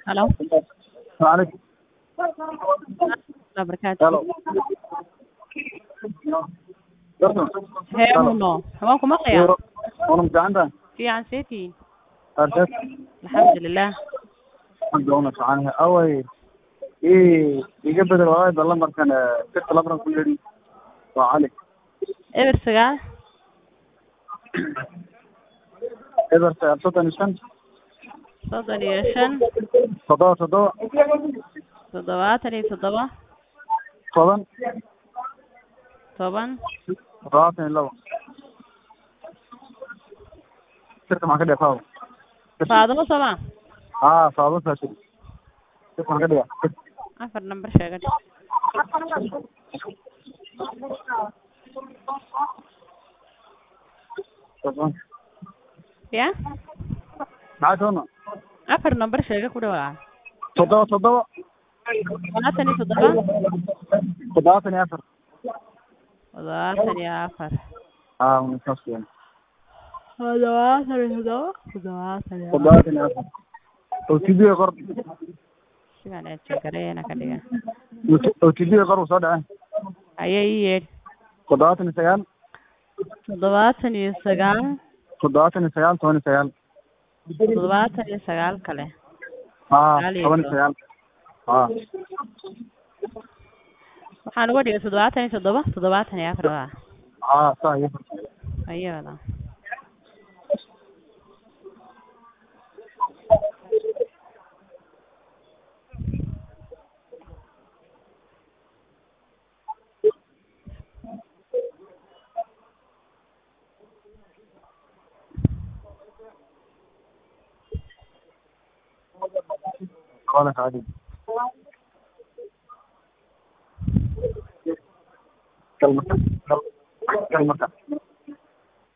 Hello. عليكم. الله بركاته. Hello. Hee muno. Waan ku maqlayaa. Wana mtaanta. Fiican seetiin. Arshad. Alxamdulilah. Doona fiican. Away. Iga bedel waay balla markan sirta labran ku leeyahay. Waa Ali. Eber sagaal. Eber soddon iyo shan. Soddon iyo shan. Toddoba. Toddobaatan iyo toddoba. Toban. Toban. Toddobaatan iyo labo. Sirta maxaa ka dhigay Faadimo sama. Faado saasi. Sirta maxaa ka dhigay? Afar number sheegay. Ya? Maxaa doona? Afar number sheegay ku dhawaa. Toddoba. Toddobaatan iyo toddoba. Toddobaatan iyo afar. Toddobaatan iyo afar. Mutaasiyan. Toddobaatan iyo toddoba. Toddobaatan iyo afar. Toddobaatan iyo afar. OTP qor. Sigan ay sheegareena ka dhigan. OTP qor soo dhacay. Ayay yeed. Toddobaatan iyo sagaal. Toddobaatan iyo sagaal. Toddobaatan iyo sagaal. Toban iyo sagaal. Toddobaatan iyo sagaal kale. Toban iyo sagaal. Waxaan uga dhigay toddobaatan iyo toddoba. Toddobaatan iyo afar. Saa iyo. Ayada. Wala caadi. Kalmata.